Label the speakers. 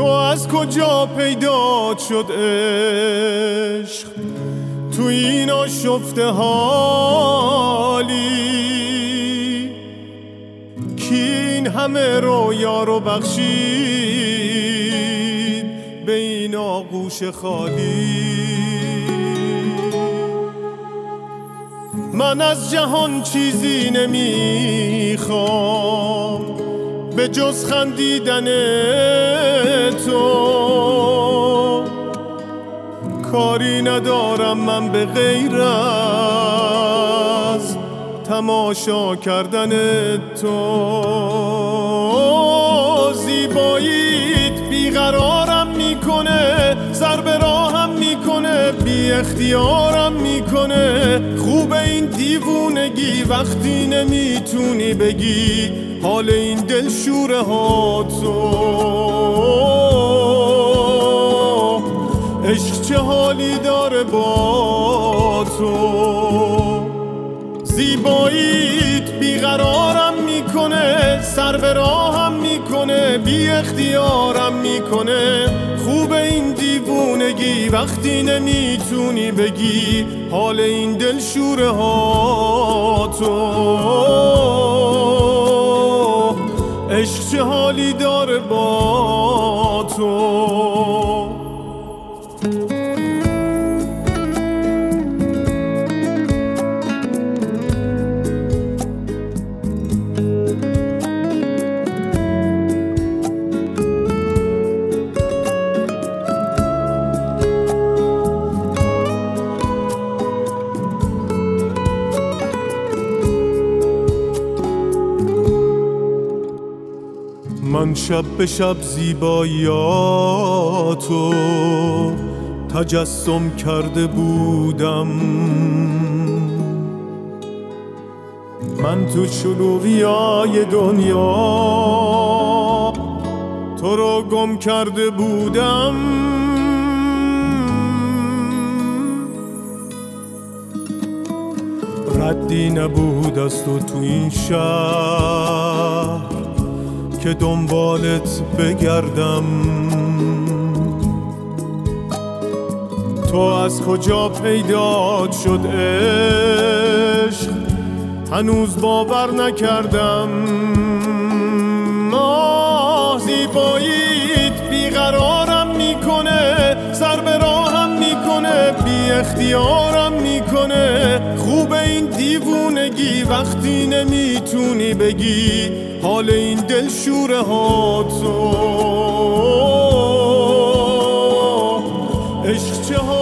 Speaker 1: تو از کجا پیدا شد عشق تو این آشفته حالی کی این همه رویا رو بخشید به این آغوش خالی. من از جهان چیزی نمیخوام به جز خندیدن تو، کاری ندارم من به غیر از تماشا کردن تو. زیباییت بیقرارم میکنه، سر به راهم میکنه، بی اختیارم میکنه. خوب این دیوونگی وقتی نمیتونی بگی حال این دلشوره ها تو. عشق چه حالی داره با تو. زیباییت بیقرارم میکنه، سر به راهم میکنه، بی اختیارم میکنه. خوب این دیوونگی وقتی نمیتونی بگی حال این دلشوره ها تو. عشق چه حالی داره با تو. من شب به شب زیباییاتو تجسم کرده بودم، من تو شلوغیای دنیا تو رو گم کرده بودم. ردی نبود از تو این شهر که دنبالت بگردم. تو از کجا پیدا شد عشق هنوز باور نکردم. زیباییت بیقرارم میکنه، سر به راهم میکنه، بی اختیارم میکنه. خوب این دیوونگی وقتی نمیتونی بگی حال این دلشوره ها تو. عشق چه